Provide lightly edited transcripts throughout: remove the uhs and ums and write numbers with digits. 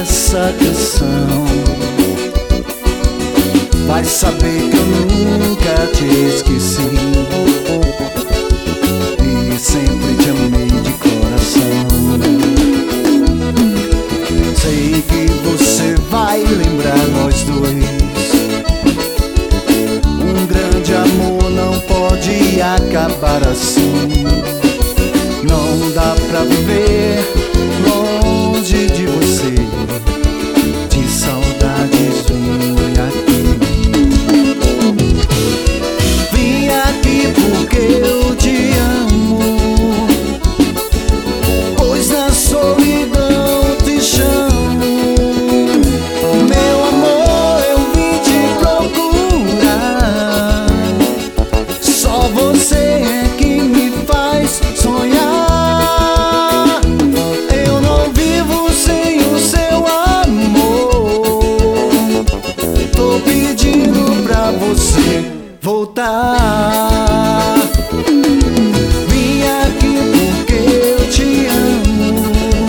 essa canção, vai saber que eu nunca te esqueci e sempre te amei de coração. Sei que você vai lembrar nós dois. Um grande amor não pode acabar assim. Não dá pra viver longe de você. De saudades vim aqui. Vim aqui porque eu te amo, pois na solidão te chamo. Meu amor, eu vim te procurar. Só você é que me faz sonhar. Você voltar. Vim aqui porque eu te amo,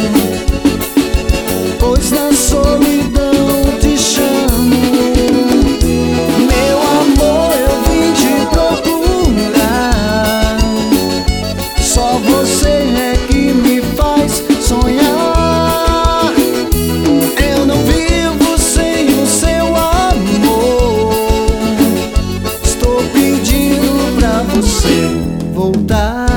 pois na solidão te chamo. Meu amor, eu vim te procurar. Só você é que me faz sonhar. Eu não vivo sem o seu amor. Estou pedindo pra você voltar.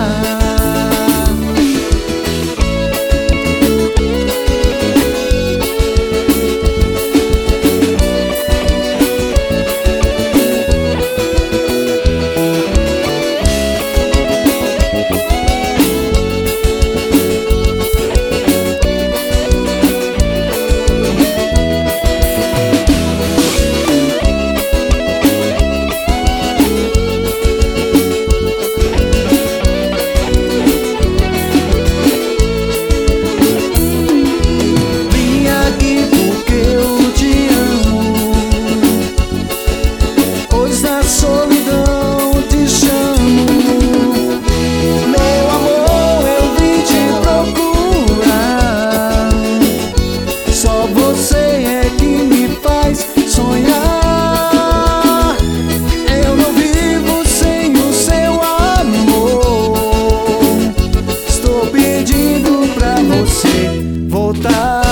Solidão te chamo. Meu amor, eu vim te procurar. Só você é que me faz sonhar. Eu não vivo sem o seu amor. Estou pedindo pra você voltar.